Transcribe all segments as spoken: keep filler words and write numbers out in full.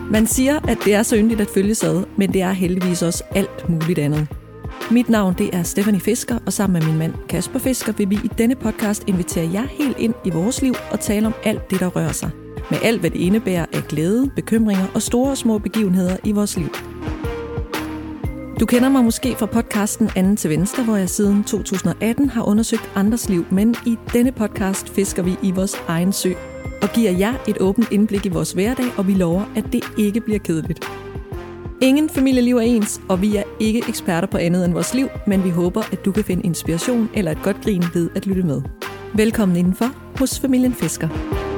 Man siger, at det er så yndigt at følges ad, men det er heldigvis også alt muligt andet. Mit navn det er Stephanie Fisker, og sammen med min mand Kasper Fisker vil vi i denne podcast invitere jer helt ind i vores liv og tale om alt det, der rører sig. Med alt, hvad det indebærer af glæde, bekymringer og store og små begivenheder i vores liv. Du kender mig måske fra podcasten Anden til Venstre, hvor jeg siden to tusind og atten har undersøgt andres liv, men i denne podcast fisker vi i vores egen sø og giver jer et åbent indblik i vores hverdag, og vi lover, at det ikke bliver kedeligt. Ingen familieliv er ens, og vi er ikke eksperter på andet end vores liv, men vi håber, at du kan finde inspiration eller et godt grin ved at lytte med. Velkommen indenfor hos familien Fisker.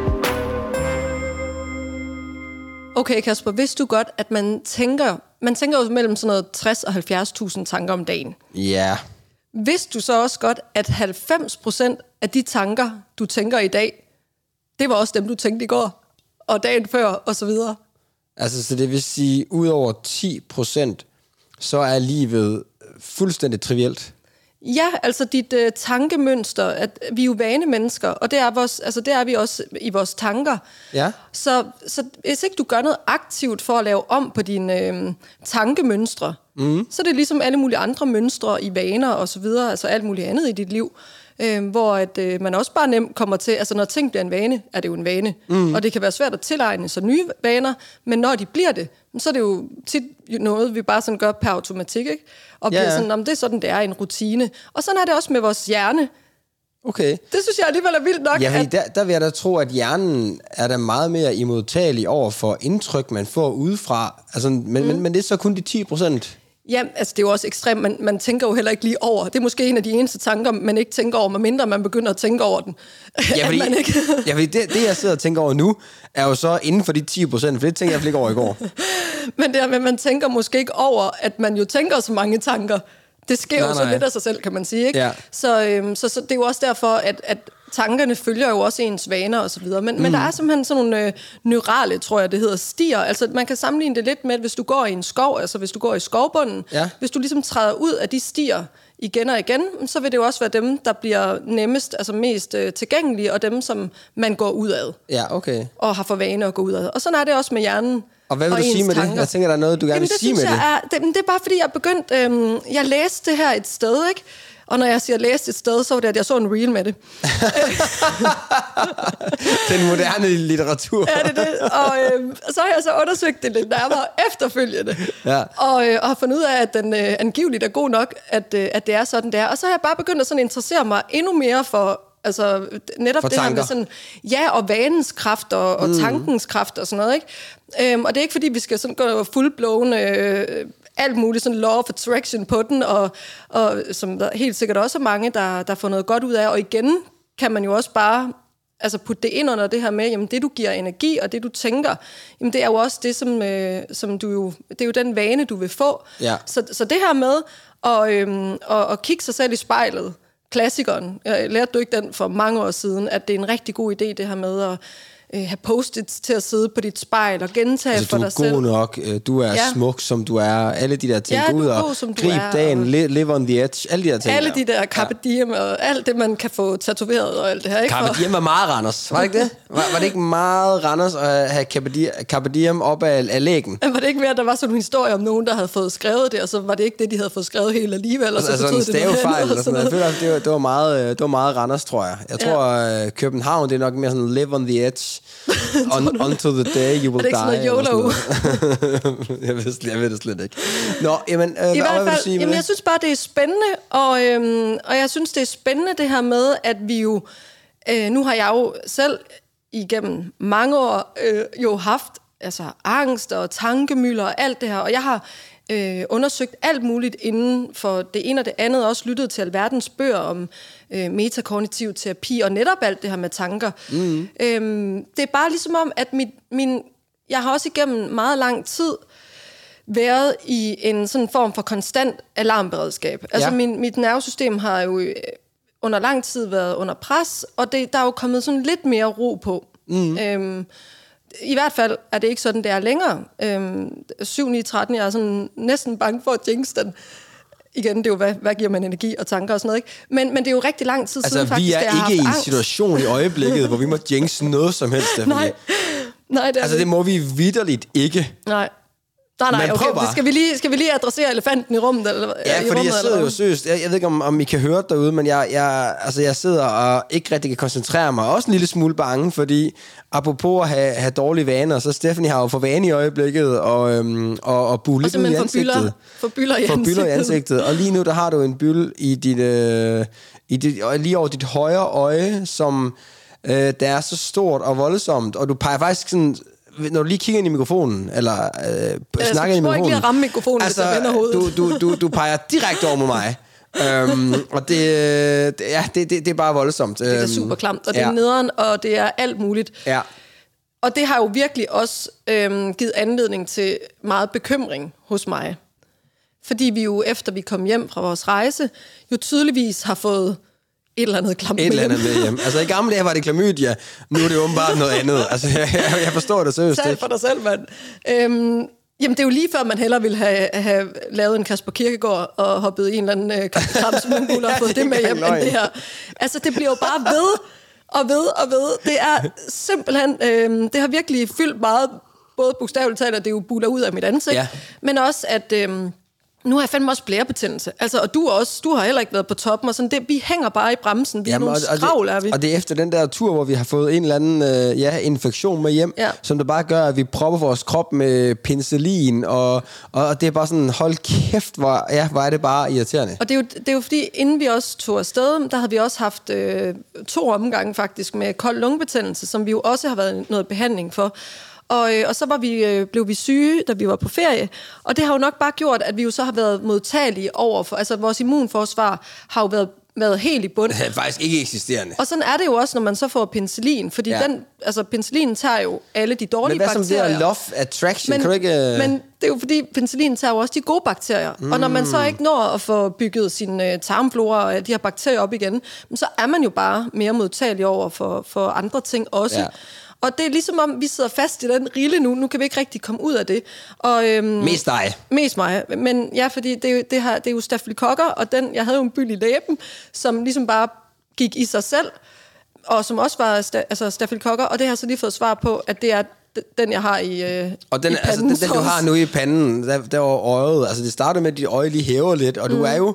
Okay, Kasper, vidste du godt, at man tænker, man tænker jo mellem sådan noget tres og halvfjerds tusind tanker om dagen? Ja. Vidste du så også godt, at halvfems procent af de tanker, du tænker i dag, det var også dem, du tænkte i går, og dagen før, og så videre? Altså, så det vil sige, ud over ti procent, så er livet fuldstændig trivielt. Ja, altså dit øh, tankemønster, at vi er jo vanemennesker, og det er, vores, altså det er vi også i vores tanker. Ja. Så, så hvis ikke du gør noget aktivt for at lave om på dine øh, tankemønstre, mm. så er det ligesom alle mulige andre mønstre i vaner og så videre, altså alt muligt andet i dit liv, øh, hvor at, øh, man også bare nemt kommer til, altså når ting bliver en vane, er det jo en vane, mm. og det kan være svært at tilegne sig nye vaner, men når de bliver det, så er det jo tit noget, vi bare sådan gør per automatik, ikke? Og bliver ja, ja. sådan, om det er sådan, det er en rutine. Og sådan er det også med vores hjerne. Okay. Det synes jeg alligevel er vildt nok. Ja, at... der, der vil jeg da tro, at hjernen er da meget mere imodtagelig over for indtryk, man får udefra. Altså, men, mm. men, men det er så kun de ti procent. Ja, altså det er jo også ekstremt. Man, man tænker jo heller ikke lige over. Det er måske en af de eneste tanker, man ikke tænker over, medmindre man begynder at tænke over den. Ja, fordi, man ikke... ja, fordi det, det, jeg sidder og tænker over nu, er jo så inden for de ti procent, for det tænker jeg ikke over i går. Men det er, man tænker måske ikke over, at man jo tænker så mange tanker. Det sker nej, jo så nej. lidt af sig selv, kan man sige, ikke? Ja. Så, øhm, så, så det er jo også derfor, at, at tankerne følger jo også ens vaner og så videre. Men, mm. men der er simpelthen sådan nogle øh, neurale, tror jeg, det hedder, stier. Altså man kan sammenligne det lidt med, hvis du går i en skov, altså hvis du går i skovbunden, ja. hvis du ligesom træder ud af de stier igen og igen, så vil det jo også være dem, der bliver nemmest, altså mest øh, tilgængelige, og dem, som man går ud af. Ja, okay. Og har for vane at gå ud af. Og sådan er det også med hjernen. Og hvad vil og du sige med tanker. det? Jeg tænker, der er noget, du gerne Jamen, vil sige med det. Er, det. Det er bare fordi, jeg er begyndt... Øhm, jeg læste det her et sted, ikke? Og når jeg siger læste et sted, så var det, at jeg så en reel med det. Den moderne litteratur. Ja, det er det. Og øhm, så har jeg så undersøgt det lidt nærmere efterfølgende. Ja. Og, øh, og har fundet ud af, at den øh, angiveligt er god nok, at, øh, at det er sådan, det er. Og så har jeg bare begyndt at sådan interessere mig endnu mere for... Altså netop det her med sådan, ja, og vanens kraft og, og mm. tankens kraft og sådan noget, ikke? Øhm, og det er ikke fordi, vi skal sådan gå full-blown øh, alt muligt sådan law of attraction på den, og, og som der helt sikkert også er mange, der, der får noget godt ud af, og igen kan man jo også bare altså putte det ind under det her med, jamen det du giver energi, og det du tænker, jamen det er jo også det, som, øh, som du jo, det er jo den vane, du vil få. Ja. Så, så det her med at, øh, at, at kigge sig selv i spejlet, klassikeren, jeg lærte du ikke den for mange år siden, at det er en rigtig god idé, det her med at øh, have post-its til at sidde på dit spejl og gentage altså, for dig selv. Du er god nok, du er ja. smuk, som du er, alle de der ting, ja, gå ud og grib dagen, og live on the edge, alle de der ting. Alle de der carpe diem ja. og alt det, man kan få tatoveret og alt det her. Ikke? Carpe diem var meget Randers, var det ikke det? Var, var det ikke meget Randers at have carpe diem op af, af lægen? Var det ikke mere, at der var sådan en historie om nogen, der havde fået skrevet det, og så var det ikke det, de havde fået skrevet helt alligevel? Og så altså en stavefejl eller sådan noget. Jeg føler, det var, det, var meget, det var meget Randers, tror jeg. Jeg tror, ja. København, det er nok mere sådan live on the edge. On, until the day you will die. Er det ikke sådan noget YOLO? jeg, ved, jeg ved det slet ikke. Nå, jamen, øh, I hvad hvert vil fald, du sige jamen, jeg synes bare, det er spændende, og, øhm, og jeg synes, det er spændende det her med, at vi jo, øh, nu har jeg jo selv igennem mange år øh, jo haft altså, angst og tankemylder og alt det her, og jeg har øh, undersøgt alt muligt inden for det ene og det andet, også lyttet til alverdens bøger om øh, metakognitiv terapi, og netop alt det her med tanker. Mm. Øhm, det er bare ligesom om, at mit, min, jeg har også igennem meget lang tid været i en sådan form for konstant alarmberedskab. Altså ja. min, mit nervesystem har jo under lang tid været under pres, og det, der er jo kommet sådan lidt mere ro på. Mm. Øhm, I hvert fald er det ikke sådan, det er længere. Øhm, syv ni tretten, jeg er sådan næsten bange for at jinx den. Igen, det er jo, hvad, hvad giver man energi og tanker og sådan noget, ikke? Men, men det er jo rigtig lang tid altså, siden faktisk, vi er ikke i en angst. situation i øjeblikket, hvor vi må jinx noget som helst. Nej. Nej, det er altså, det må vi vitterligt ikke. Nej. Nej, nej, okay. Det skal, vi lige, skal vi lige adressere elefanten i rummet? Eller, ja, i fordi rummet, jeg sidder eller? jo seriøst. Jeg, jeg ved ikke, om, om I kan høre det derude, men jeg, jeg, altså, jeg sidder og ikke rigtig kan koncentrere mig. Også en lille smule bange, fordi apropos at have, have dårlige vaner, så Stephanie har jo for vane i øjeblikket og, øhm, og, og bulle lidt ud i ansigtet. For byller i for ansigtet. byller i ansigtet. Og lige nu, der har du en byld i dit, øh, i dit, lige over dit højre øje, som øh, der er så stort og voldsomt, og du peger faktisk sådan... Når du lige kigger ind i mikrofonen, eller øh, snakker ind i mikrofonen... Jeg ikke lige at ramme mikrofonen, altså, hvis jeg vender hovedet. Du, du, du, du peger direkte over mod mig. um, og det, det, ja, det, det, det er bare voldsomt. Det er super klamt, og det ja. er nederen, og det er alt muligt. Ja. Og det har jo virkelig også øhm, givet anledning til meget bekymring hos mig. Fordi vi jo, efter vi kom hjem fra vores rejse, jo tydeligvis har fået... et eller andet klamt Et eller andet med hjem. Altså i gamle dage var det klamydia, nu er det åbenbart noget andet. Altså jeg, jeg, jeg forstår det seriøst. Tal for dig selv, mand. Øhm, jamen det er jo lige før, man hellere ville have, have lavet en Kasper Kierkegaard og hoppet i en eller anden øh, kampsmundbuller og fået det med hjem end det her. Altså det bliver jo bare ved og ved og ved. Det er simpelthen, øhm, det har virkelig fyldt meget, både bogstaveligt talt, at det jo buler ud af mit ansigt, ja. Men også at... Øhm, nu har jeg fandme også blærebetændelse. Altså, og du også, du har heller ikke været på toppen, og sådan det, vi hænger bare i bremsen. Vi Jamen, er nogle og, skravl, og det, er vi. Og det er efter den der tur, hvor vi har fået en eller anden øh, ja, infektion med hjem, ja. Som der bare gør, at vi propper vores krop med penicillin, og, og det er bare sådan, hold kæft, hvor, ja, hvor er det bare irriterende. Og det er, jo, det er jo fordi, inden vi også tog afsted, der havde vi også haft øh, to omgange faktisk med kold lungebetændelse, som vi jo også har været noget behandling for. Og, og så var vi, øh, blev vi syge, da vi var på ferie. Og det har jo nok bare gjort, at vi jo så har været modtagelige over for... Altså, vores immunforsvar har jo været, været helt i bund. Det er faktisk ikke eksisterende. Og sådan er det jo også, når man så får penicillin. Fordi ja. den, altså, penicillin tager jo alle de dårlige bakterier. Men hvad bakterier. Som det er love attraction? Men, kan du ikke, uh... men det er jo fordi, penicillin tager jo også de gode bakterier. Mm. Og når man så ikke når at få bygget sin uh, tarmflora og de her bakterier op igen, så er man jo bare mere modtagelig over for, for andre ting også. Ja. Og det er ligesom om, vi sidder fast i den rille nu. Nu kan vi ikke rigtig komme ud af det. Og, øhm, mest dig. Mest mig. Men ja, fordi det er jo, det her, det er jo stafylokokker, og den, jeg havde jo en byld i læben, som ligesom bare gik i sig selv, og som også var sta, altså stafylokokker, og det har jeg så lige fået svar på, at det er den, jeg har i, øh, og den, i panden. Altså, den, den, du har nu i panden, der, der var øjet. Altså, det starter med, at dit øje lige hæver lidt, og mm. du er jo...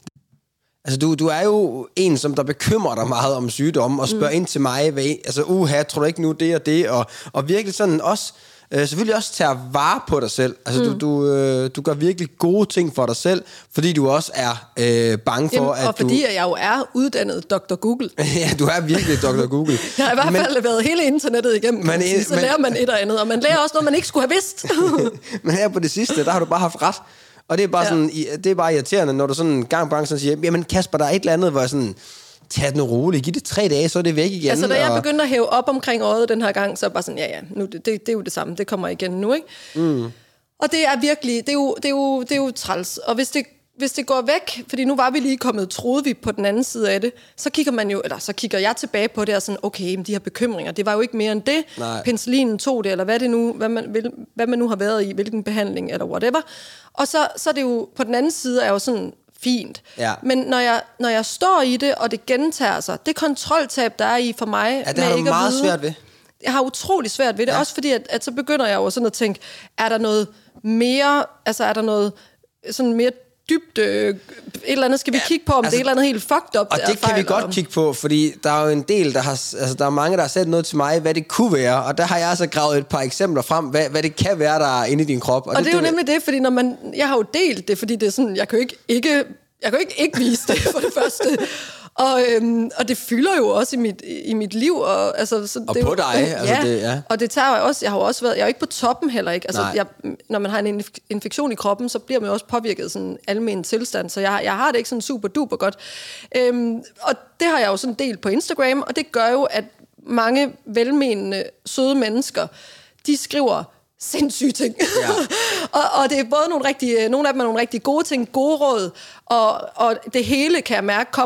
Altså, du, du er jo en, som der bekymrer dig meget om sygdomme, og spørger mm. ind til mig, hvad, altså, uha, tror du ikke nu det og det, og, og virkelig sådan også, øh, selvfølgelig også tager vare på dig selv. Altså, mm. du, du, øh, du gør virkelig gode ting for dig selv, fordi du også er øh, bange for, Jamen, at og fordi du... jeg jo er uddannet doktor Google. Ja, du er virkelig doktor Google. Jeg har i hvert fald men, været hele internettet igennem, man, sige, så men, lærer man et og andet, og man lærer også noget, man ikke skulle have vidst. Men her på det sidste, der har du bare haft ret. Og det er bare ja. sådan, det er bare irriterende, når du sådan gang på gang sådan siger, jamen Kasper, der er et eller andet, hvor jeg sådan, tag den roligt, giv det tre dage, så er det væk igen. Altså, da jeg og... begyndte at hæve op omkring øjet den her gang, så er bare sådan, ja ja, nu, det, det er jo det samme, det kommer igen nu, ikke? Mm. Og det er virkelig, det er jo, det er jo, det er jo træls. Og hvis det, hvis det går væk, fordi nu var vi lige kommet, troede vi på den anden side af det, så kigger man jo, eller så kigger jeg tilbage på det og sådan, okay, men de her bekymringer, det var jo ikke mere end det. Nej. Penicillinen tog det, eller hvad det nu, hvad man, vil, hvad man nu har været i, hvilken behandling, eller whatever. Og så, så er det jo, på den anden side er jo sådan fint. Ja. Men når jeg, når jeg står i det, og det gentager sig, det kontroltab, der er i for mig, ja, det har du meget vide, svært ved. Jeg har utrolig svært ved det, ja. Også fordi, at, at så begynder jeg jo sådan at tænke, er der noget mere, altså er der noget sådan mere dybt, øh, et eller andet skal vi ja, kigge på, om altså, det er et eller andet helt fucked up. Og det kan vi godt om. kigge på, fordi der er jo en del, der har, altså der er mange, der har sat noget til mig, hvad det kunne være, og der har jeg altså gravet et par eksempler frem, hvad, hvad det kan være, der er inde i din krop. Og, og det, det er jo nemlig det, fordi når man, jeg har jo delt det, fordi det er sådan, jeg kan jo ikke, ikke, jeg kan jo ikke, ikke vise det for det første. Og, øhm, og det fylder jo også i mit, i mit liv. Og, altså, så og det på jo, dig. Ja, altså det, ja. Og det tager jo også, jeg har jo også været, jeg er jo ikke på toppen heller ikke. Altså, jeg, når man har en infektion i kroppen, så bliver man jo også påvirket sådan almen tilstand. Så jeg, jeg har det ikke sådan super duper godt. Øhm, og det har jeg jo sådan delt på Instagram, og det gør jo, at mange velmenende, søde mennesker, de skriver sindssyge ting. Ja. og, og det er både nogle, rigtig, nogle af dem er nogle rigtig gode ting, gode råd, og, og det hele, kan jeg mærke, kommer i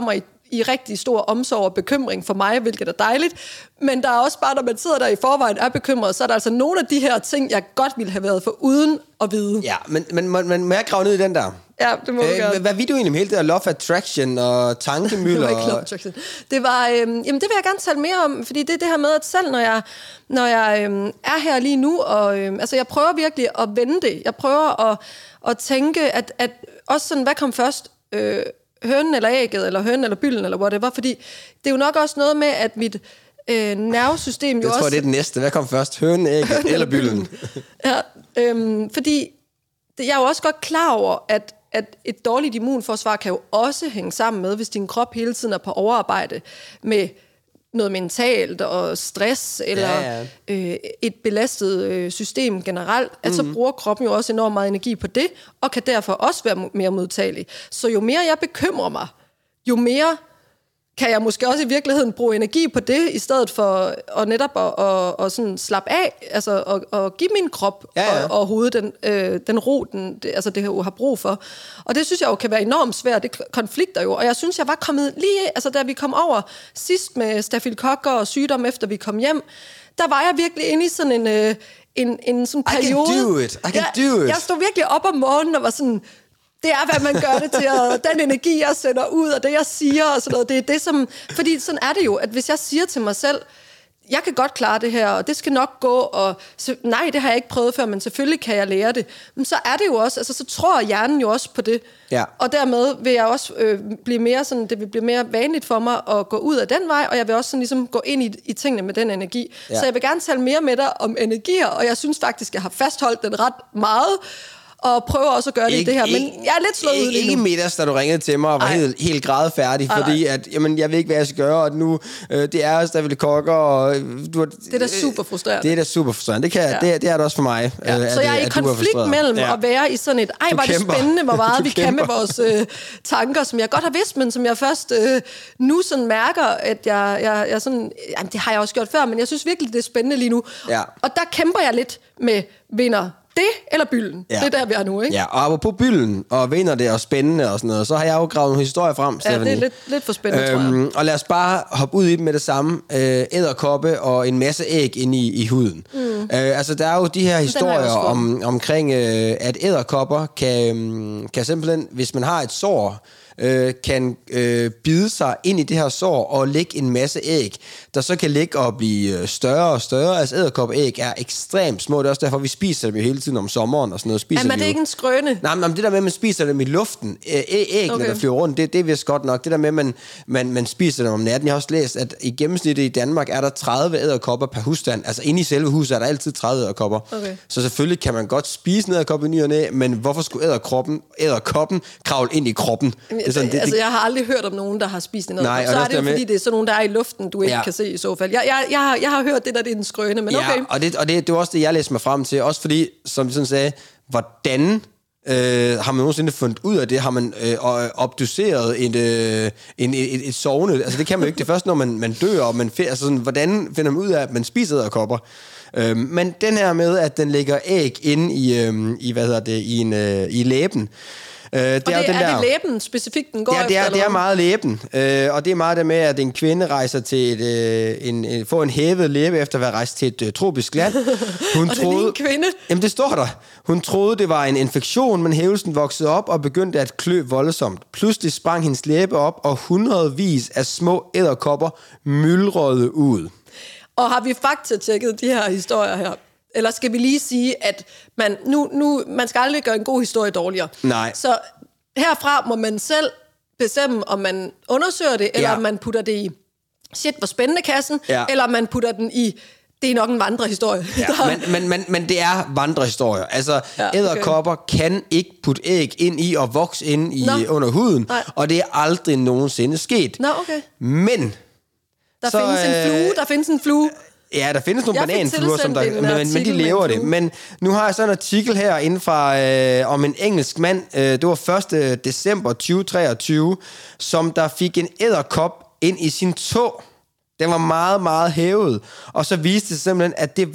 i rigtig stor omsorg og bekymring for mig, hvilket er dejligt. Men der er også bare, når man sidder der i forvejen er bekymret, så er der altså nogle af de her ting, jeg godt ville have været for uden at vide. Ja, men, men, men, men må jeg grave ned i den der? Ja, det må du gerne. Hvad, hvad ved du egentlig om hele det der Love Attraction og tankemøller? Det var ikke Love Attraction. Det var, øh, jamen det vil jeg gerne tale mere om, fordi det er det her med, at selv når jeg, når jeg øh, er her lige nu, og øh, altså jeg prøver virkelig at vende det. Jeg prøver at, at tænke, at, at også sådan, hvad kom først? Øh, hønen eller ægget, eller hønen eller bylden, eller whatever, fordi det er jo nok også noget med, at mit øh, nervesystem jo jeg også... Jeg tror, det er det næste. Hvad kom først? Hønen, ægget hønen eller bylden? Ja, øh, fordi det, jeg er jo også godt klar over, at at et dårligt immunforsvar kan jo også hænge sammen med, hvis din krop hele tiden er på overarbejde med noget mentalt og stress, eller ja, ja. Øh, et belastet øh, system generelt, at mm-hmm. så bruger kroppen jo også enormt meget energi på det, og kan derfor også være mere modtagelig. Så jo mere jeg bekymrer mig, jo mere kan jeg måske også i virkeligheden bruge energi på det, i stedet for at netop at, at, at sådan slappe af, altså at, at give min krop ja, ja. Og, og hoved den, øh, den ro, den, det, altså det jo har brug for. Og det synes jeg jo kan være enormt svært, det konflikter jo, og jeg synes, jeg var kommet lige, altså da vi kom over sidst med stafylokokker og sygdom, efter vi kom hjem, der var jeg virkelig inde i sådan en, øh, en, en sådan periode. I can do it, I can jeg, do it. Jeg stod virkelig op om morgenen og var sådan... Det er, hvad man gør det til, og den energi, jeg sender ud, og det, jeg siger, og sådan noget, det er det, som... Fordi sådan er det jo, at hvis jeg siger til mig selv, jeg kan godt klare det her, og det skal nok gå, og så, nej, det har jeg ikke prøvet før, men selvfølgelig kan jeg lære det. Men så er det jo også, altså så tror hjernen jo også på det. Ja. Og dermed vil jeg også øh, blive mere sådan, det vil blive mere vanligt for mig at gå ud af den vej, og jeg vil også sådan ligesom gå ind i, i tingene med den energi. Ja. Så jeg vil gerne tale mere med dig om energier, og jeg synes faktisk, jeg har fastholdt den ret meget, og prøver også at gøre det ikke, i det her, men jeg er lidt slået ikke, ud lige nu. Ikke middags, da du ringede til mig og var helt, helt gradfærdig, ej, fordi at, jamen, jeg ved ikke, hvad jeg skal gøre, og nu, øh, det er stafylokokker, og du har... Det er da super frustrerende. Det er da super frustrerende, det, kan, ja. det, det er det også for mig. Ja. Øh, så jeg er det, i konflikt mellem ja. at være i sådan et, ej, var det spændende, hvor meget vi kan med vores øh, tanker, som jeg godt har vidst, men som jeg først øh, nu sådan mærker, at jeg, jeg, jeg sådan, jamen, det har jeg også gjort før, men jeg synes virkelig, det er spændende lige nu. Ja. Og der kæmper jeg lidt med vinder. Det eller bylden. Ja. Det er der, vi er nu, ikke? Ja, og apropos bylden, og vinder det, og spændende og sådan noget, så har jeg jo gravet en historie frem, Stephanie. Ja, det er lidt, lidt for spændende, øhm, tror jeg. Og lad os bare hoppe ud i det med det samme. Øh, edderkoppe og en masse æg inde i, i huden. Mm. Øh, altså, der er jo de her historier om, omkring, øh, at edderkopper kan, kan simpelthen, hvis man har et sår, Øh, kan øh, bide sig ind i det her sår og lægge en masse æg, der så kan ligge og blive større og større. Altså edderkoppeæg er ekstremt små. Det er også derfor, vi spiser dem jo hele tiden om sommeren og sådan noget. Spiser Jamen, er det ikke en skrøne? Nej, men det der med, at man spiser dem i luften, æ- æggene, okay. der flyver rundt, det, det er vist godt nok. Det der med, at man, man, man spiser dem om natten. Jeg har også læst, at i gennemsnittet i Danmark er der tredive edderkopper per husstand. Altså inde i selve huset er der altid tredive edderkopper. Okay. Så selvfølgelig kan man godt spise en edderkop i ny og næ, men hvorfor skulle edderkoppen, edderkoppen kravle ind i kroppen? Det sådan, det, altså, det... jeg har aldrig hørt om nogen, der har spist en edderkop. Så er det jo, med... fordi det er sådan nogen, der er i luften, du ikke ja. kan se i så fald. Jeg, jeg, jeg, har, jeg har hørt det der, det er en skrøne, men ja, okay. og, det, og det, det var også det, jeg læste mig frem til. Også fordi, som vi sådan sagde, hvordan øh, har man nogensinde fundet ud af det? Har man øh, obduceret et, øh, en, et, et sovende? Altså det kan man jo ikke. Det er først, når man, man dør, og man finder, altså sådan, hvordan finder man ud af, at man spiser edderkopper? Øh, men den her med, at den lægger æg inde i, øh, i hvad hedder det, i, en, øh, i læben, Øh, det og er, det, den er der, det læben specifikt, den går ja, det er, efter? det er meget læben, øh, og det er meget det med, at en kvinde rejser til et, øh, en, en, får en hævet læbe efter at være rejst til et øh, tropisk land. Hun og troede, det er en kvinde? Jamen det står der. Hun troede, det var en infektion, men hævelsen voksede op og begyndte at klø voldsomt. Pludselig sprang hendes læbe op, og hundredvis af små edderkopper myldrede ud. Og har vi faktatjekket de her historier her? Eller skal vi lige sige, at man, nu, nu, man skal aldrig gøre en god historie dårligere. Nej. Så herfra må man selv bestemme, om man undersøger det, eller ja. om man putter det i shit, hvor spændende kassen, ja. eller om man putter den i, det er nok en vandrehistorie. Ja, men, men, men, men det er vandrehistorier. Altså, ja, okay. edderkopper kan ikke putte æg ind i og vokse ind i, under huden, Nej. og det er aldrig nogensinde sket. Nå, okay. Men... Der så, findes en flue, der findes en flue. Ja, der findes nogle bananfluer, som der, men, men de lever det. Men Men nu har jeg så en artikel her inden fra, øh, om en engelsk mand, øh, det var første december tyve treogtyve, som der fik en edderkop ind i sin tå. Den var meget, meget hævet. Og så viste det simpelthen, at det var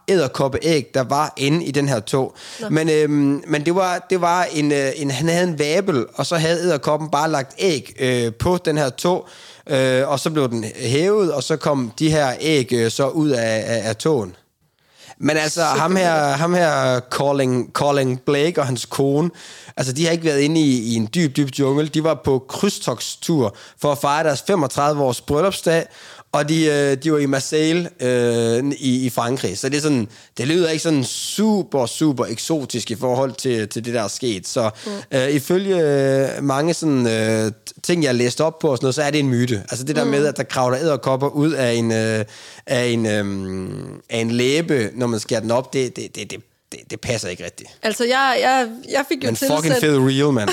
edderkoppeæg, der var inde i den her tog. Men, øhm, men det var, det var en, en, han havde en vabel, og så havde edderkoppen bare lagt æg øh, på den her tog, øh, og så blev den hævet, og så kom de her æg øh, så ud af, af, af togen. Men altså, ham her, ham her Colin, Colin Blake og hans kone, altså de har ikke været inde i, i en dyb, dyb jungle. De var på krydstogstur for at fejre deres femogtredive års bryllupsdag, og de, de var i Marseille øh, i, i Frankrig. Så det er sådan, det lyder ikke sådan super, super eksotisk i forhold til, til det, der er sket. Så mm. øh, ifølge øh, mange sådan, øh, ting, jeg har læst op på, og sådan noget, så er det en myte. Altså det der mm. med, at der kravler edderkopper ud af en, øh, af, en, øh, af en læbe, når man skærer den op, det, det, det, det Det, det passer ikke rigtigt. Altså, jeg, jeg, jeg fik jo men tilsendt... fucking fed real, man.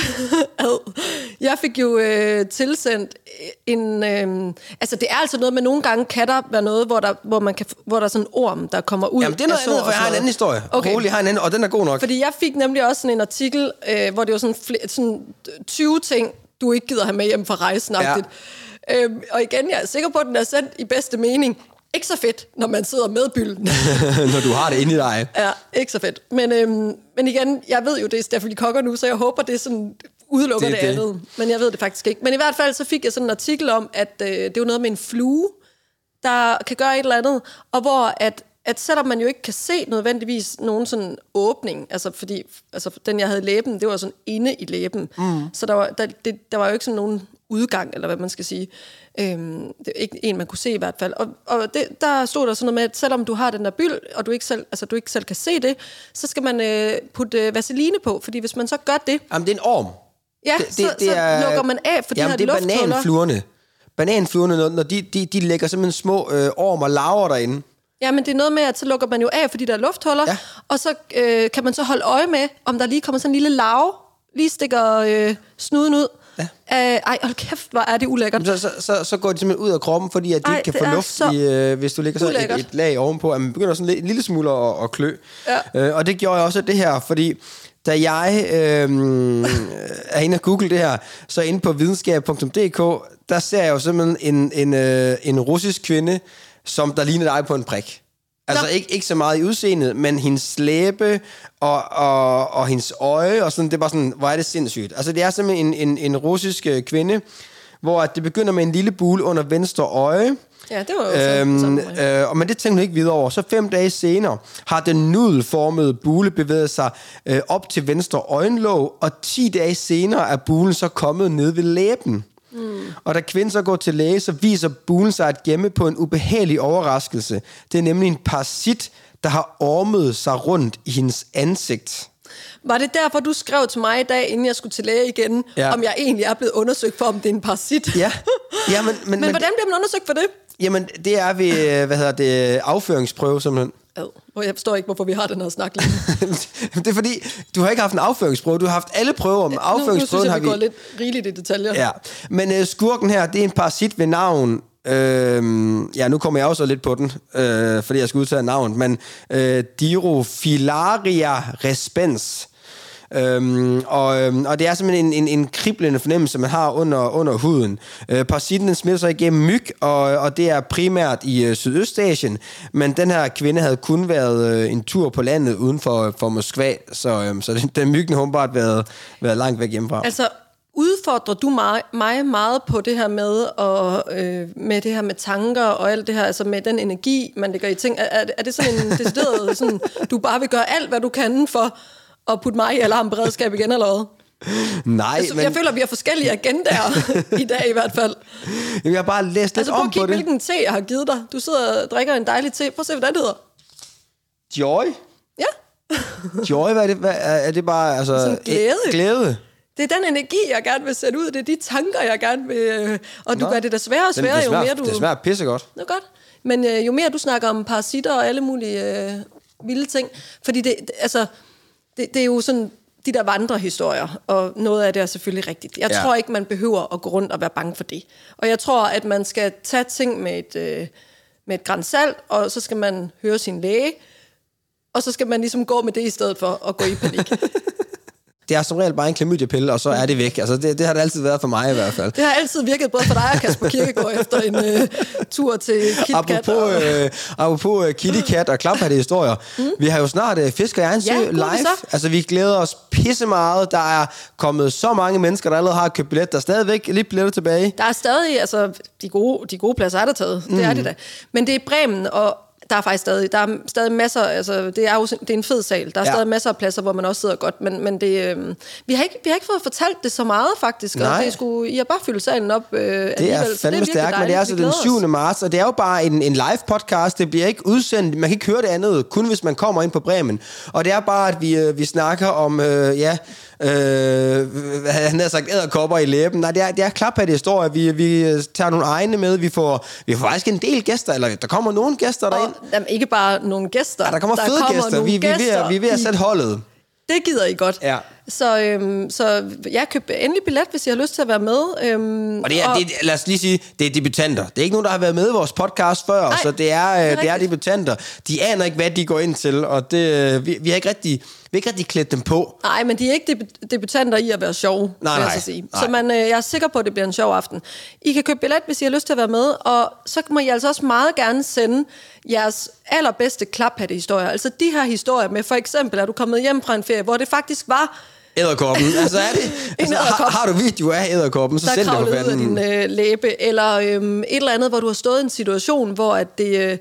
jeg fik jo øh, tilsendt en... Øh, altså, det er altså noget med, nogle gange kan der være noget, hvor der, hvor man kan, hvor der er sådan en orm, der kommer ud. Jamen, det er noget andet, for jeg har en anden historie. Okay. Rolig, har en anden, og den er god nok. Fordi jeg fik nemlig også sådan en artikel, øh, hvor det var sådan, fl- sådan tyve ting, du ikke gider have med hjem fra rejsen. Ja. Øhm, og igen, jeg er sikker på, at den er sendt i bedste mening. Ikke så fedt, når man sidder med bylden. Når du har det inde i dig. Ja, ikke så fedt. Men, øhm, men igen, jeg ved jo, det er Stephanie Cocker nu, så jeg håber, det er sådan udelukker det, det, det andet. Men jeg ved det faktisk ikke. Men i hvert fald så fik jeg sådan en artikel om, at øh, det var noget med en flue, der kan gøre et eller andet, og hvor at, at selvom man jo ikke kan se nødvendigvis nogen sådan åbning, altså fordi altså den, jeg havde i læben, det var sådan inde i læben. Mm. Så der var, der, det, der var jo ikke sådan nogen udgang, eller hvad man skal sige. Øhm, det er ikke en, man kunne se i hvert fald. Og, og det, der stod der sådan noget med, at selvom du har den der byld, og du ikke selv, altså, du ikke selv kan se det, så skal man øh, putte øh, vaseline på, fordi hvis man så gør det... Jamen, det er en orm. Ja, det, det, det, så, det er, så lukker man af for jamen, de her lufthuller. Jamen, det er bananfluerne. Bananfluerne, når, når de, de, de lægger simpelthen små øh, orm og larver derinde. Ja, men det er noget med, at så lukker man jo af for de der lufthuller, ja. Og så øh, kan man så holde øje med, om der lige kommer sådan en lille larve, lige stikker øh, snuden ud. Ja. Øh, ej, hold kæft, hvor er det ulækkert. Så, så, så, så går de simpelthen ud af kroppen, fordi at de ej, ikke kan få luft, i, øh, hvis du lægger så et, et lag ovenpå, at man begynder sådan en lille smule at, at klø. Ja. Øh, og det gjorde jeg også det her, fordi da jeg øh, er inde og google det her, så inde på videnskab punktum d k, der ser jeg jo simpelthen en, en, øh, en russisk kvinde, som der ligner dig på en prik. Altså ikke, ikke så meget i udseendet, men hendes læbe og, og, og hendes øje, og sådan, det var sådan, hvor er det sindssygt. Altså det er simpelthen en, en, en russisk kvinde, hvor det begynder med en lille bule under venstre øje. Ja, det var jo øhm, sådan. Øh, og men det tænkte hun ikke videre over. Så fem dage senere har den nudelformede bule bevæget sig øh, op til venstre øjenlåg, og ti dage senere er bulen så kommet ned ved læben. Mm. Og da kvinden så går til læge, så viser bulen sig at gemme på en ubehagelig overraskelse. Det er nemlig en parasit, der har ormet sig rundt i hendes ansigt. Var det derfor, du skrev til mig i dag, inden jeg skulle til læge igen, ja. Om jeg egentlig er blevet undersøgt for, om det er en parasit? Ja. ja men, men, men, men hvordan bliver man undersøgt for det? Jamen, det er ved, hvad hedder det, afføringsprøve simpelthen. Jeg forstår ikke, hvorfor vi har den her snak lige. Det er fordi, du har ikke haft en afføringsprøve. Du har haft alle prøver om afføringsprøven. Nu, nu synes jeg, vi går vi... lidt rigeligt i detaljer. Ja, men uh, skurken her, det er en parasit ved navn. Uh, ja, nu kommer jeg også lidt på den, uh, fordi jeg skal udtage navn. Men uh, Dirofilaria respens. Øhm, og, øhm, og det er simpelthen en, en, en kriblende fornemmelse, man har under, under huden. Øh, parasitten den smitter sig igennem myg, og, og det er primært i øh, Sydøstasien, men den her kvinde havde kun været øh, en tur på landet uden for, for Moskva, så, øh, så den, den myggen har bare været, været langt væk hjemmefra. Altså, udfordrer du mig, mig meget på det her med, og, øh, med det her med tanker og alt det her, altså med den energi, man lægger i ting? Er, er det sådan en decideret, sådan, du bare vil gøre alt, hvad du kan for og putte mig i alarmberedskab igen, eller hvad? Nej, altså, men... Jeg føler, vi har forskellige agendaer i dag i hvert fald. Jeg har bare læst lidt altså, om på det. Altså prøv at kigge, hvilken te jeg har givet dig. Du sidder og drikker en dejlig te. Prøv at se, hvordan det hedder. Joy? Ja. Joy, hvad er det? Hvad, er det bare... Altså, sådan glæde. Et, glæde? Det er den energi, jeg gerne vil sætte ud. Det er de tanker, jeg gerne vil... Og du Nå. gør det da sværere og sværere, det smager, jo mere du... Det smager pissegodt. Det er godt. Men øh, jo mere du snakker om parasitter og alle mulige øh, vilde ting. Fordi det... Altså... Det, det er jo sådan de der vandrehistorier, og noget af det er selvfølgelig rigtigt. Jeg ja. tror ikke, man behøver at gå rundt og være bange for det. Og jeg tror, at man skal tage ting med et, øh, med et gran salt, og så skal man høre sin læge, og så skal man ligesom gå med det i stedet for at gå i panik. Det er som regel bare en klamydiapille, og så er det væk. Altså, det, det har det altid været for mig i hvert fald. Det har altid virket både for dig og Kasper Kirkegaard efter en uh, tur til KitKat. Apropos, og... øh, apropos uh, Kitty Kat og klaphatte historier. Mm. Vi har jo snart uh, Fisker i egen sø ja, live. Altså, vi glæder os pisse meget. Der er kommet så mange mennesker, der allerede har købt billet. Der er stadigvæk lidt billetter tilbage. Der er stadig, altså, de gode, de gode pladser er der taget. Mm. Det er det da. Men det er Bremen, og der er faktisk stadig, der er stadig masser, altså det er jo det er en fed sal. Der er ja. stadig masser af pladser, hvor man også sidder godt, men men det øh, vi har ikke vi har ikke fået fortalt det så meget faktisk, Nej. og det skulle I har bare fyldt salen op øh, det er fandme stærkt, men det er altså den syvende marts, og det er jo bare en en live podcast. Det bliver ikke udsendt, man kan ikke høre det andet, kun hvis man kommer ind på Bremen. Og det er bare at vi øh, vi snakker om øh, ja Øh, han havde sagt edderkopper i læben. Nej, det er, det er klaphattehistorier. Vi, vi tager nogle egne med. Vi får, vi får faktisk en del gæster, eller der kommer nogle gæster derind. Jamen, ikke bare nogle gæster. Ja, der kommer der fede kommer gæster. Vi, vi, er ved, vi er ved at sætte holdet. Det gider I godt. Ja. Så, øhm, så jeg køber endelig billet, hvis I har lyst til at være med. Øhm, og det er, og det, lad os lige sige, det er debutanter. Det er ikke nogen, der har været med i vores podcast før, nej, så det er, det er, det er debutanter. De aner ikke, hvad de går ind til, og det, vi, vi har ikke rigtig... Vi har ikke rigtig klædt dem på. Nej, men de er ikke debutanter i at være sjove, nej, vil nej, jeg så sige. nej. Så man, øh, jeg er sikker på, at det bliver en sjov aften. I kan købe billet, hvis I har lyst til at være med, og så må I altså også meget gerne sende jeres allerbedste klaphattehistorier. Altså de her historier med, for eksempel, er du kommet hjem fra en ferie, hvor det faktisk var... Edderkoppen. Altså, er det, altså, har, har du video af edderkoppen, så send det på fanden. Der ud af din øh, læbe, eller øhm, et eller andet, hvor du har stået i en situation, hvor at det... Øh,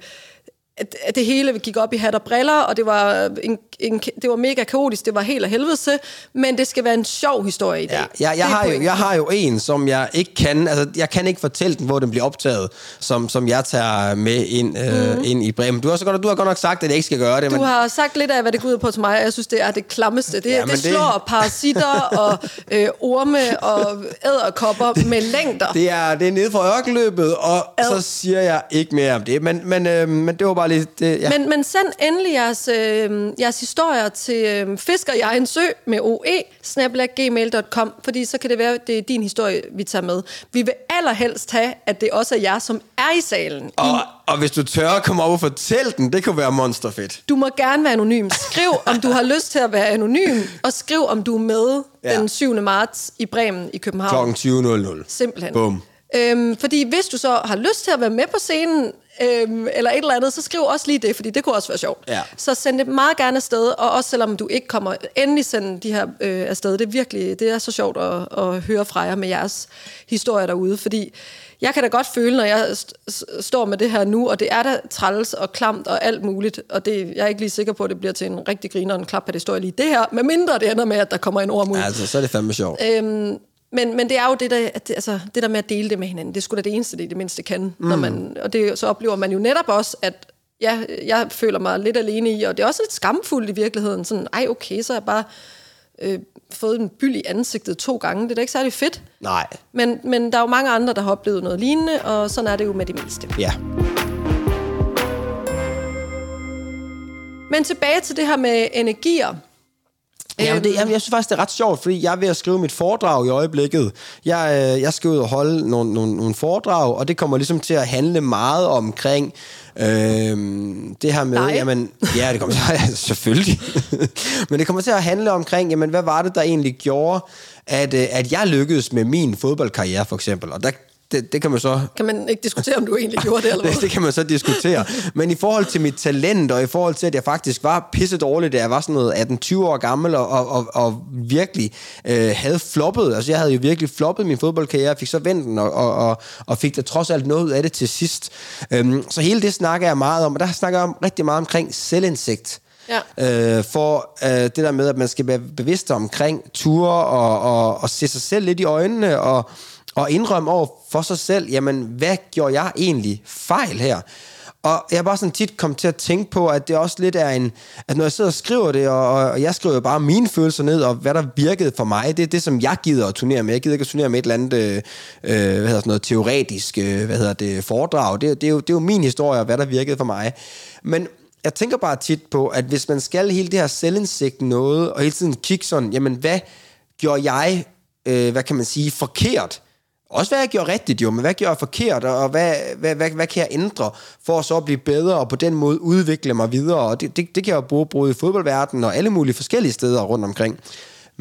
at det hele gik op i hat og briller, og det var, en, en, det var mega kaotisk, det var helt af helvede til, men det skal være en sjov historie i dag. Ja, jeg, jeg, har jo, jeg har jo en, som jeg ikke kan, altså jeg kan ikke fortælle den, hvor den bliver optaget, som, som jeg tager med ind, øh, mm. ind i Bremen. Du har, så godt, du har godt nok sagt, at jeg ikke skal gøre det. Du men... har sagt lidt af, hvad det går ud på til mig, og jeg synes, det er det klammeste. Det, ja, det slår det... parasitter og øh, orme og æderkopper med længder. Det er, det er nede fra ørkenløbet, og Ad. så siger jeg ikke mere om det, men, men, øh, men det var bare lidt... Det, ja. men, men send endelig jeres, øh, jeres historier til øh, Fisker i egen sø med o e snabel-a gmail punktum com, fordi så kan det være, at det er din historie, vi tager med. Vi vil allerhelst have, at det også er jer, som er i salen. Og, I, og hvis du tør at komme op og fortælle den, det kunne være monsterfedt. Du må gerne være anonym. Skriv, om du har lyst til at være anonym, og skriv, om du er med ja. den syvende marts i Bremen i København. klokken tyve nul nul. Simpelthen. Bum. Øhm, fordi hvis du så har lyst til at være med på scenen, øhm, eller et eller andet, så skriv også lige det, fordi det kunne også være sjovt. Ja. Så send det meget gerne afsted, og også selvom du ikke kommer, endelig send de her øh, afsted. Det er virkelig, det er så sjovt at, at høre fra jer med jeres historier derude, fordi jeg kan da godt føle, når jeg st- står med det her nu, og det er da træls og klamt og alt muligt, og det, jeg er ikke lige sikker på, at det bliver til en rigtig griner og en klaphattehistorie lige det her, med mindre det ender med, at der kommer en orm ud. Ja, altså, så er det fandme sjovt. Øhm, Men, men det er jo det der, at det, altså, det der med at dele det med hinanden. Det er sgu da det eneste, det, det mindste kan. Mm. Når man, og det, så oplever man jo netop også, at ja, jeg føler mig lidt alene i, og det er også lidt skamfuldt i virkeligheden. Sådan, ej okay, så har jeg bare øh, fået en byld i ansigtet to gange. Det er da ikke særlig fedt. Nej. Men, men der er jo mange andre, der har oplevet noget lignende, og sådan er det jo med det meste. Ja. Men tilbage til det her med energier. Jamen, det, jamen, jeg synes faktisk, det er ret sjovt, fordi jeg er ved at skrive mit foredrag i øjeblikket. Jeg, jeg skal ud og holde nogle, nogle, nogle foredrag, og det kommer ligesom til at handle meget omkring øh, det her med... Nej. Jamen, ja, det kommer til, selvfølgelig. Men det kommer til at handle omkring, jamen, hvad var det, der egentlig gjorde, at, at jeg lykkedes med min fodboldkarriere, for eksempel. Og der Det, det kan man så... Kan man ikke diskutere, om du egentlig gjorde det, eller hvad? det, det kan man så diskutere. Men i forhold til mit talent, og i forhold til, at jeg faktisk var pisse dårlig, da jeg var sådan noget atten tyve år gammel, og, og, og virkelig øh, havde floppet. Altså, jeg havde jo virkelig floppet min fodboldkarriere, fik så vendt den, og, og, og, og fik da trods alt noget ud af det til sidst. Øhm, så hele det snakker jeg meget om, og der snakker jeg om, rigtig meget omkring selvindsigt. Ja. Øh, for øh, det der med, at man skal være bevidst omkring ture, og, og, og se sig selv lidt i øjnene, og og indrømme over for sig selv, jamen, hvad gjorde jeg egentlig fejl her? Og jeg har bare sådan tit kommet til at tænke på, at det også lidt er en, at når jeg sidder og skriver det, og, og jeg skriver bare mine følelser ned, og hvad der virkede for mig, det er det, som jeg gider at turnere med. Jeg gider ikke at turnere med et eller andet, øh, hvad hedder sådan noget, teoretisk, øh, hvad hedder det, foredrag. Det, det, er jo, det er jo min historie, og hvad der virkede for mig. Men jeg tænker bare tit på, at hvis man skal hele det her selvindsigt noget, og hele tiden kigge sådan, jamen, hvad gjorde jeg, øh, hvad kan man sige, forkert? Også hvad jeg gjorde rigtigt jo, men hvad gjorde jeg forkert, og hvad, hvad, hvad, hvad kan jeg ændre for at så blive bedre, og på den måde udvikle mig videre, og det, det, det kan jeg jo bruge både i fodboldverdenen og alle mulige forskellige steder rundt omkring.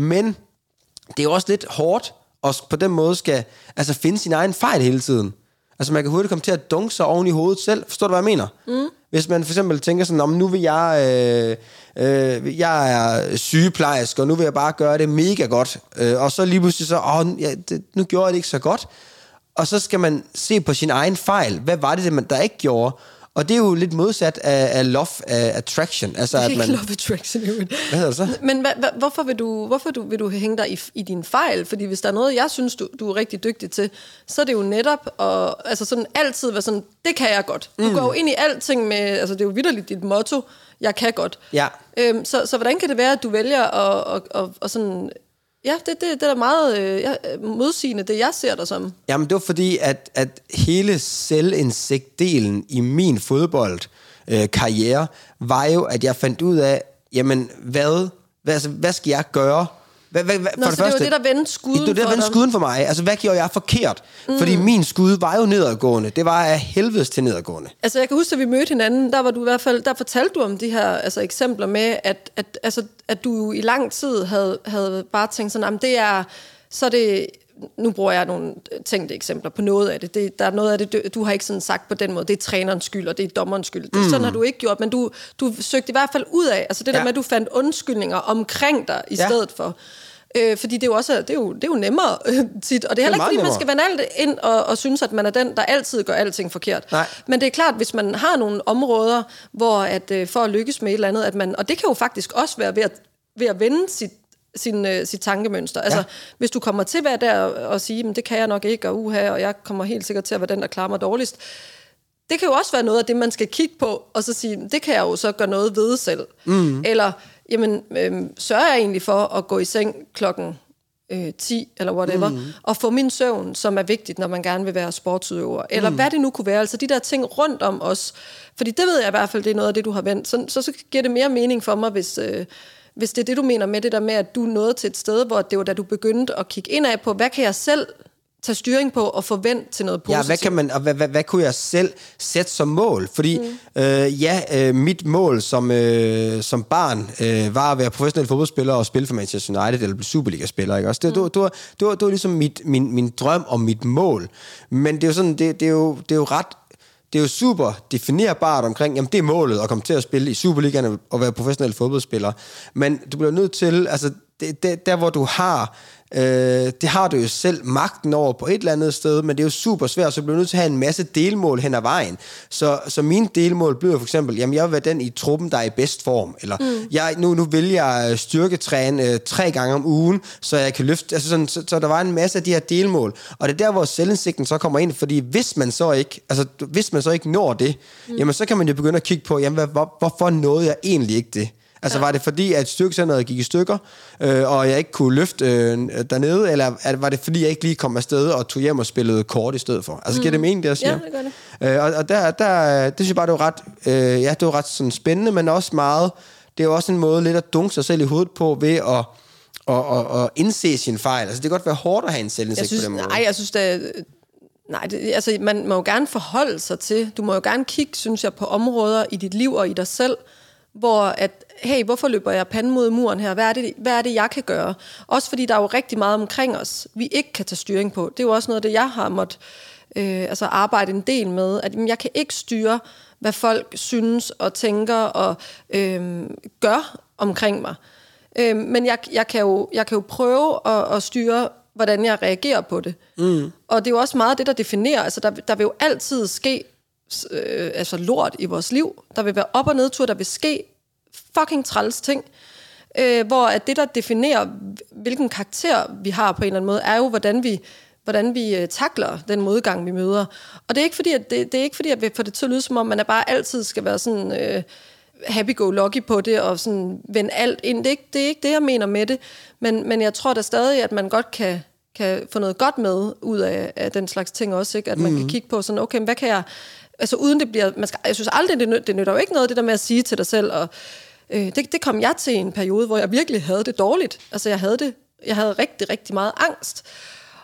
Men det er jo også lidt hårdt, og på den måde skal altså finde sin egen fejl hele tiden. Altså man kan hurtigt komme til at dunke sig oven i hovedet selv. Forstår du, hvad jeg mener? Mm. Hvis man for eksempel tænker sådan, om nu vil jeg, øh, øh, jeg er sygeplejersk, og nu vil jeg bare gøre det mega godt. Øh, og så lige pludselig så, åh, ja, det, nu gjorde jeg det ikke så godt. Og så skal man se på sin egen fejl. Hvad var det, man der ikke gjorde? Og det er jo lidt modsat af, af love af attraction. Altså, det er at ikke man, love attraction. Hvad hedder det så? Men hva, hva, hvorfor, vil du, hvorfor du, vil du hænge dig i, i din fejl? Fordi hvis der er noget, jeg synes, du, du er rigtig dygtig til, så er det jo netop at altså sådan altid være sådan, det kan jeg godt. Du mm. går jo ind i alting med, altså det er jo vitterligt dit motto, jeg kan godt. Ja. Øhm, så, så hvordan kan det være, at du vælger at, at, at, at sådan... Ja, det, det, det er da meget øh, ja, modsigende, det jeg ser dig som. Jamen, det var fordi, at, at hele selvindsigt-delen i min fodboldkarriere øh, var jo, at jeg fandt ud af, jamen, hvad, hvad, altså, hvad skal jeg gøre? Hvad, hvad, hvad, Nå, for så det, det var det, der vendte skuden for dig? Det var det, der vendte skuden for mig. Altså, hvad gjorde jeg forkert? Mm. Fordi min skud var jo nedadgående. Det var af helvedes til nedadgående. Altså, jeg kan huske, at vi mødte hinanden, der var du i hvert fald, der fortalte du om de her altså, eksempler med, at, at, altså, at du i lang tid havde, havde bare tænkt sådan, det er, så er det, nu bruger jeg nogle tænkte eksempler på noget af det. det der er noget af det, du, du har ikke sådan sagt på den måde, det er trænerens skyld, og det er dommerens skyld. Det, mm. Sådan har du ikke gjort, men du, du søgte i hvert fald ud af, altså det ja. der med, at du fandt undskyldninger omkring dig i ja. stedet for. Øh, fordi det er jo også det er jo, det er jo nemmere øh, tit, og det er heller ikke fordi man skal vende alt ind og, og synes at man er den der altid gør alting forkert. Nej. Men det er klart, hvis man har nogle områder hvor at øh, for at lykkes med et eller andet, at man, og det kan jo faktisk også være ved at ved at vende sit sin øh, sit tankemønster. Altså ja. hvis du kommer til at være der og, og sige, men det kan jeg nok ikke, og uha, og jeg kommer helt sikkert til at være den der klarer mig dårligst. Det kan jo også være noget af det man skal kigge på og så sige, det kan jeg jo så gøre noget ved selv. Mm. Eller jamen, øh, sørger jeg egentlig for at gå i seng klokken øh, ti, eller whatever, mm. og få min søvn, som er vigtigt, når man gerne vil være sportsudøver. Eller mm. hvad det nu kunne være. Altså de der ting rundt om os. Fordi det ved jeg i hvert fald, det er noget af det, du har vendt. Så, så, så giver det mere mening for mig, hvis, øh, hvis det er det, du mener med det der med, at du nåede til et sted, hvor det var da du begyndte at kigge indad på, hvad kan jeg selv tage styring på og forvente til noget positivt. Ja, hvad kan man, og hvad, hvad, hvad kunne jeg selv sætte som mål? Fordi mm. øh, ja, øh, mit mål som, øh, som barn øh, var at være professionel fodboldspiller og spille for Manchester United eller blive Superliga-spiller, ikke også? Det, mm. det, var, det, var, det, var, det var ligesom mit, min, min drøm og mit mål. Men det er jo sådan, det, det, er, jo, det er jo ret, det er jo super definerbart omkring, jamen det er målet at komme til at spille i Superligaen og være professionel fodboldspiller. Men du bliver nødt til, altså det, det, der hvor du har Øh, det har du jo selv magten over på et eller andet sted, men det er jo super svært, så bliver du nødt til at have en masse delmål hen ad vejen. Så, så mine delmål bliver for eksempel, jamen jeg vil være den i truppen, der er i bedst form, eller mm. jeg, nu, nu vil jeg styrketræne øh, tre gange om ugen, så jeg kan løfte, altså sådan, så, så der var en masse af de her delmål, og det er der, hvor selvindsigten så kommer ind, fordi hvis man så ikke, altså hvis man så ikke når det, mm. jamen så kan man jo begynde at kigge på, jamen hvor, hvorfor nåede jeg egentlig ikke det? Altså ja. var det fordi, at styrkecenteret gik i stykker, øh, og jeg ikke kunne løfte øh, dernede, eller var det fordi, jeg ikke lige kom afsted og tog hjem og spillede kort i stedet for? Altså, mm. giver det mening, det jeg siger? Ja, det gør det. Øh, og og der, der, det synes jeg bare, det var ret, øh, ja, det var ret sådan spændende, men også meget, det er jo også en måde lidt at dunke sig selv i hovedet på, ved at og, og, og indse sin fejl. Altså, det kan godt være hårdt at have en selvindsigt på den måde. Nej, jeg synes, det Nej, det, altså man må jo gerne forholde sig til, du må jo gerne kigge, synes jeg, på områder i dit liv og i dig selv, hvor at, hey, hvorfor løber jeg panden mod muren her? Hvad er, det, hvad er det, jeg kan gøre? Også fordi der er jo rigtig meget omkring os, vi ikke kan tage styring på. Det er jo også noget af det, jeg har måttet øh, altså arbejde en del med, at jamen, jeg kan ikke styre, hvad folk synes og tænker og øh, gør omkring mig. Øh, men jeg, jeg, kan jo, jeg kan jo prøve at, at styre, hvordan jeg reagerer på det. Mm. Og det er jo også meget det, der definerer, altså der, der vil jo altid ske øh, altså lort i vores liv. Der vil være op- og nedtur, der vil ske fucking træls ting, øh, hvor at det, der definerer, hvilken karakter vi har på en eller anden måde, er jo, hvordan vi, hvordan vi øh, takler den modgang, vi møder. Og det er ikke fordi, at, det, det er ikke fordi, at vi får det til at lyde, som om man er bare altid skal være sådan øh, happy-go-lucky på det, og sådan vende alt ind. Det er, ikke, det er ikke det, jeg mener med det, men, men jeg tror da stadig, at man godt kan, kan få noget godt med ud af, af den slags ting også, ikke? At man mm-hmm. kan kigge på sådan, okay, hvad kan jeg, altså uden det bliver, man skal, jeg synes aldrig, det, nø, det nytter jo ikke noget, det der med at sige til dig selv, og øh, det, det kom jeg til i en periode, hvor jeg virkelig havde det dårligt. Altså jeg havde det, jeg havde rigtig, rigtig meget angst.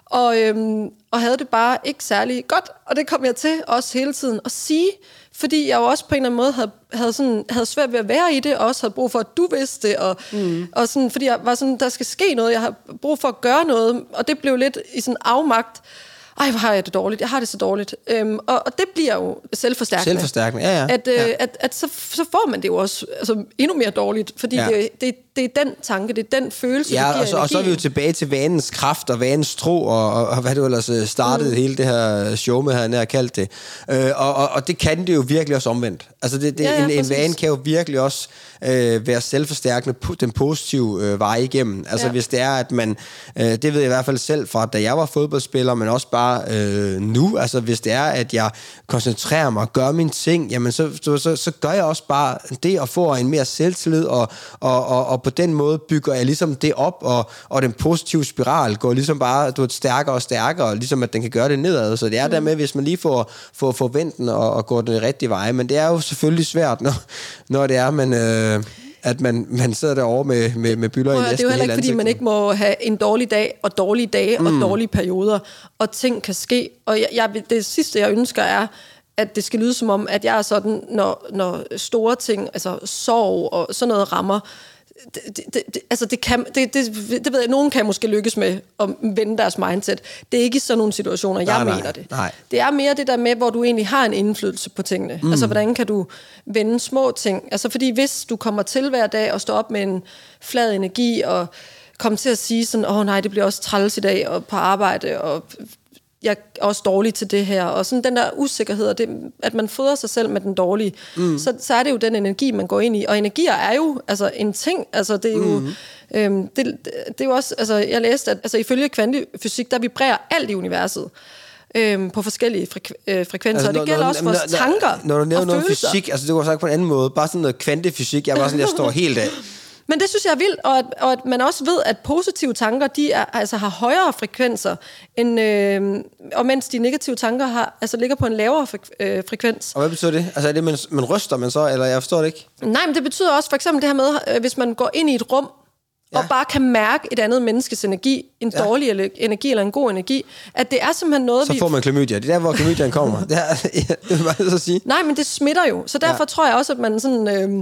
Og, øhm, og havde det bare ikke særlig godt. Og det kom jeg til også hele tiden at sige, fordi jeg jo også på en eller anden måde havde, havde, sådan, havde svært ved at være i det, og også havde brug for, at du vidste det, og, mm. og sådan, fordi jeg var sådan, der skal ske noget, jeg har brug for at gøre noget, og det blev lidt i sådan afmagt. Ej, hvor har jeg det dårligt, jeg har det så dårligt. Øhm, og, og det bliver jo selvforstærkende. Selvforstærkende, ja, ja. At, øh, ja. at, at så, så får man det jo også altså, endnu mere dårligt, fordi ja. det, det, det er den tanke, det er den følelse, ja, det giver og så, og så er vi jo tilbage til vanens kraft og vanens tro, og, og, og hvad du ellers startede mm. hele det her show med, havde jeg kaldt det. Øh, og, og, og det kan det jo virkelig også omvendt. Altså det, det, ja, ja, en, en vane kan jo virkelig også øh, være selvforstærkende, den positive øh, vej igennem. Altså ja. hvis det er, at man, øh, det ved jeg i hvert fald selv fra, da jeg var fodboldspiller, men også bare øh, nu, altså hvis det er, at jeg koncentrerer mig og gør mine ting, jamen så, så, så, så gør jeg også bare det, og får en mere selvtillid, og, og, og, og på den måde bygger jeg ligesom det op, og, og den positive spiral går ligesom bare, du er stærkere og stærkere, ligesom at den kan gøre det nedad, så det er mm. dermed, hvis man lige får, får, får vendt den og, og går den rigtige vej, men det er jo selvfølgelig svært, når, når det er, man... Øh, at man, man sidder derovre med, med, med byller i næsten hele Det er jo heller ikke, fordi man ikke må have en dårlig dag, og dårlige dage, mm. og dårlige perioder, og ting kan ske. Og jeg, jeg, det sidste, jeg ønsker, er, at det skal lyde som om, at jeg er sådan, når, når store ting, altså sorg og sådan noget rammer, Det, det, det, altså det kan, det, det, det ved jeg, nogen kan måske lykkes med at vende deres mindset. Det er ikke i sådan nogle situationer, jeg nej, mener nej, det. Nej. Det er mere det der med, hvor du egentlig har en indflydelse på tingene. Mm. Altså, hvordan kan du vende små ting? Altså, fordi hvis du kommer til hver dag og står op med en flad energi, og kommer til at sige sådan, åh oh, nej, det bliver også træls i dag, og på arbejde, og jeg er også dårlig til det her, og sådan den der usikkerhed, det, at man fodrer sig selv med den dårlige, mm. så, så er det jo den energi, man går ind i, og energier er jo altså en ting, altså det er jo, mm. øhm, det, det er jo også, altså jeg læste, at altså, ifølge kvantefysik, der vibrerer alt i universet, øhm, på forskellige frekvenser, øh, frekvenser, altså, og det gælder når, også vores når, tanker når du nævner og noget følelser. Fysik, altså det går sagt på en anden måde, bare sådan noget kvantefysik, jeg var sådan, jeg står helt af. Men det synes jeg er vildt, og at, og at man også ved, at positive tanker, de er, altså har højere frekvenser, end, øh, og mens de negative tanker har, altså ligger på en lavere fre- øh, frekvens. Og hvad betyder det? Altså er det, man, man ryster man så, eller jeg forstår det ikke? Nej, men det betyder også for eksempel det her med, øh, hvis man går ind i et rum, ja. og bare kan mærke et andet menneskes energi, en ja. dårlig energi eller en god energi, at det er simpelthen noget, så vi... Så får man klamydia. Det er der, hvor klamydiaen kommer. Det er, det vil bare så sige. Nej, men det smitter jo. Så derfor ja. tror jeg også, at man sådan... Øh,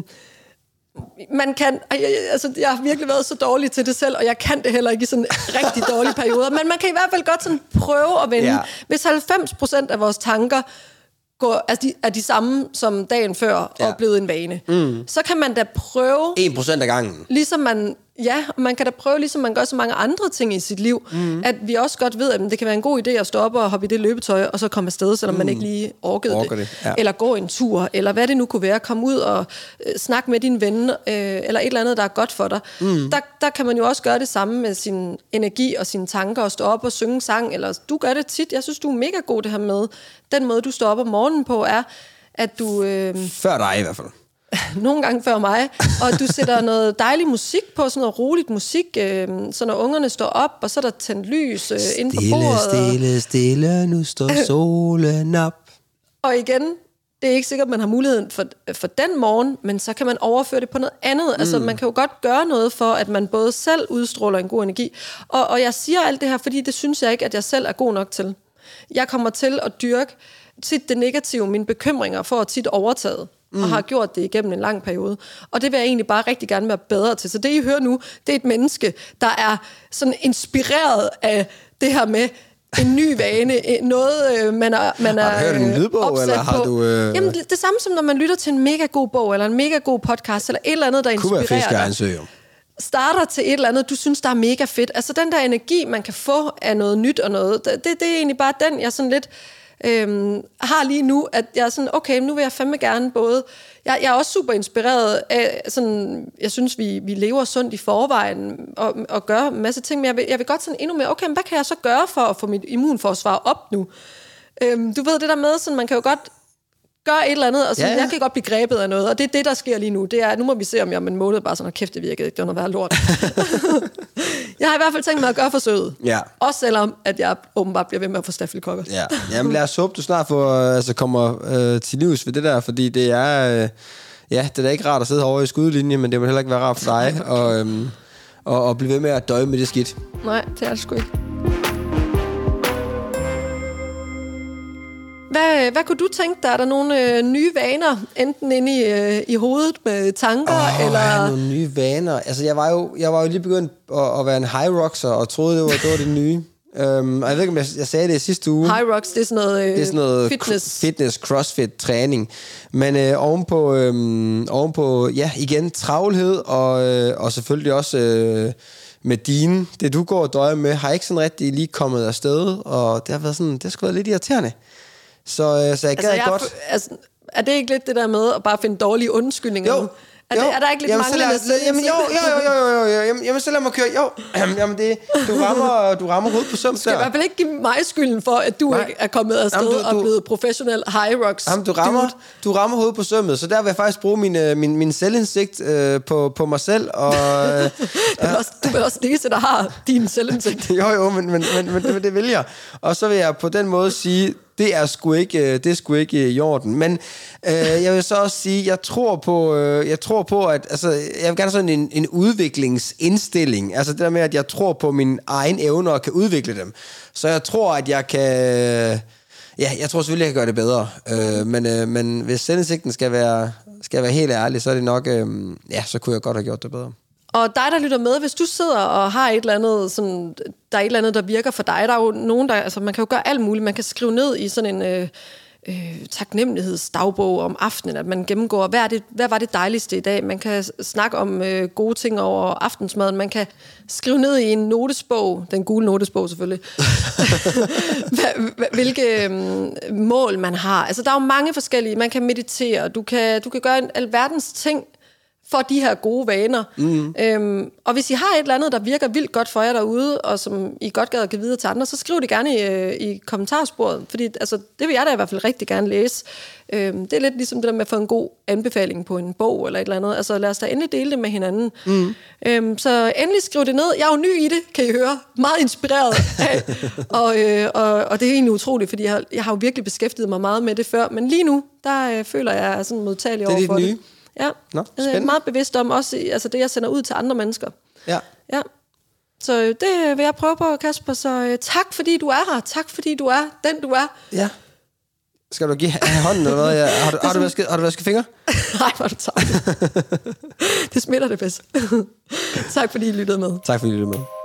man kan, altså jeg har virkelig været så dårlig til det selv, og jeg kan det heller ikke i sådan rigtig dårlige perioder, men man kan i hvert fald godt sådan prøve at vende. Ja. Hvis halvfems procent af vores tanker går, altså de, er de samme som dagen før, ja. og er blevet en vane, mm. så kan man da prøve... en procent af gangen. Ligesom man... Ja, og man kan da prøve, ligesom man gør så mange andre ting i sit liv, mm. at vi også godt ved, at det kan være en god idé at stoppe og hoppe i det løbetøj, og så komme afsted, selvom mm. man ikke lige orkede Orker det. det ja. Eller gå en tur, eller hvad det nu kunne være. Kom ud og øh, snak med din ven, øh, eller et eller andet, der er godt for dig. Mm. Der, der kan man jo også gøre det samme med sin energi og sine tanker, og stå op og synge sang, eller du gør det tit. Jeg synes, du er mega god det her med. Den måde, du står op om morgenen på, er, at du... Øh, Før dig i hvert fald. Nogle gange før mig, og du sætter noget dejlig musik på, sådan noget roligt musik, øh, så når ungerne står op, og så er der tændt lys øh, inde på bordet. Stille, stille, stille, nu står solen op. Og igen, det er ikke sikkert, at man har muligheden for, for den morgen, men så kan man overføre det på noget andet. Mm. Altså, man kan jo godt gøre noget for, at man både selv udstråler en god energi. Og, og jeg siger alt det her, fordi det synes jeg ikke, at jeg selv er god nok til. Jeg kommer til at dyrke tit det negative, mine bekymringer for at tit overtaget. Mm. Og har gjort det igennem en lang periode. Og det vil jeg egentlig bare rigtig gerne være bedre til. Så det, I hører nu, det er et menneske, der er sådan inspireret af det her med en ny vane, noget man er, man er har du hørt en lydbog, eller har du... Øh... Jamen, det, det samme som når man lytter til en mega god bog, eller en mega god podcast, eller et eller andet, der inspirerer dig. Starter til et eller andet, du synes, der er mega fedt. Altså den der energi, man kan få af noget nyt og noget, det, det er egentlig bare den, jeg sådan lidt... Øhm, har lige nu, at jeg er sådan, okay, nu vil jeg fandme gerne både, jeg, jeg er også super inspireret af, sådan, jeg synes, vi, vi lever sundt i forvejen, og, og gør en masse ting, men jeg vil, jeg vil godt sådan endnu mere, okay, men hvad kan jeg så gøre for at få mit immunforsvar op nu? Øhm, du ved det der med, sådan, man kan jo godt gøre et eller andet, og sådan, ja, ja. jeg kan godt blive grebet af noget, og det er det, der sker lige nu. Det er, nu må vi se, om jeg om en måned bare sådan, kæft, det virkede ikke, det var noget værre lort. Jeg har i hvert fald tænkt mig at gøre forsøget. Ja. Også selvom, at jeg åbenbart bliver ved med at få stafylokokker. Ja. Jamen lad os håbe, du snart får, altså, kommer øh, til livs ved det der, fordi det er, øh, ja, det er da ikke rart at sidde herovre i skudlinjen, men det vil heller ikke være rart for dig, og, øhm, og, og blive ved med at døje med det skidt. Nej, det er det sgu ikke. Hvad, hvad kunne du tænke dig? Er der nogle øh, nye vaner, enten inde i, øh, i hovedet med tanker? Oh, eller nogle nye vaner. Altså, jeg var jo, jeg var jo lige begyndt at, at være en high roxer, og troede, det var det, var det nye. Um, og jeg ved ikke, om jeg, jeg sagde det i sidste uge. High rocks, det er sådan noget, øh, det er sådan noget fitness. fitness, crossfit træning. Men øh, ovenpå, øh, ovenpå, ja, igen, travlhed, og, øh, og selvfølgelig også øh, med dine, det du går og døjer med, har ikke sådan rigtig lige kommet afsted, og det har været sådan, det har sgu været lidt irriterende. Så, øh, så jeg altså, gad jeg, godt. Altså, er det ikke lidt det der med at bare finde dårlige undskyldninger? Jo. Er, det, er der ikke lidt jamen, manglende så lad, jamen, jo, jo, jo, jo, jo, jo, jamen, jamen, så lad mig køre. Jo, jamen, det, du rammer, du rammer hovedet på søm. Du skal i hvert fald ikke give mig skylden for, at du Nej. ikke er kommet afsted jamen, du, du, og blevet professionel high rocks. Jamen, du rammer, du rammer hovedet på sømmet, så der vil jeg faktisk bruge min, min, min selvindsigt øh, på, på mig selv. Og, øh, du, er også, du er også det eneste, der har din selvindsigt. jo, jo, men, men, men, men det, det vil jeg. Og så vil jeg på den måde sige, det er sgu ikke, det er sgu ikke i orden. Men øh, jeg vil så også sige, jeg tror på, øh, jeg tror på, at altså, jeg vil gerne have sådan en, en udviklingsindstilling. Altså det der med, at jeg tror på mine egne evner og kan udvikle dem. Så jeg tror, at jeg kan, ja, jeg tror selvfølgelig, jeg kan gøre det bedre. Øh, men, øh, men hvis selvindsigten skal være, skal være helt ærlig, så er det nok, øh, ja, så kunne jeg godt have gjort det bedre. Og dig, der lytter med, hvis du sidder og har et eller andet, sådan, der er et eller andet, der virker for dig, der er jo nogen, der, altså man kan jo gøre alt muligt. Man kan skrive ned i sådan en øh, øh, taknemmelighedsdagbog om aftenen, at man gennemgår, hvad, er det, hvad var det dejligste i dag? Man kan snakke om øh, gode ting over aftensmaden. Man kan skrive ned i en notesbog, den gule notesbog selvfølgelig, hvilke øh, mål man har. Altså der er jo mange forskellige. Man kan meditere, du kan, du kan gøre en alverdens ting, for de her gode vaner. Mm. Øhm, og hvis I har et eller andet, der virker vildt godt for jer derude, og som I godt gad at give videre til andre, så skriv det gerne i, i kommentarsporet, fordi altså, det vil jeg da i hvert fald rigtig gerne læse. Øhm, det er lidt ligesom det der med at få en god anbefaling på en bog, eller et eller andet. Altså lad os da endelig dele det med hinanden. Mm. Øhm, så endelig skriv det ned. Jeg er jo ny i det, kan I høre. Meget inspireret af. og, øh, og, og det er egentlig utroligt, fordi jeg har, jeg har jo virkelig beskæftiget mig meget med det før, men lige nu, der øh, føler jeg, jeg sådan modtagelig over for det. Det Ja, Nå, jeg er meget bevidst om også altså det, jeg sender ud til andre mennesker. Ja. Ja. Så det vil jeg prøve på, Kasper. Så uh, tak, fordi du er her. Tak, fordi du er den, du er. Ja. Skal du give hånden eller hvad? Ja. Har, du, har, du vasket, har du vasket fingre? Nej, hvor du tager det. Det smitter det bedst. Tak, fordi I lyttede med. Tak, fordi I lyttede med.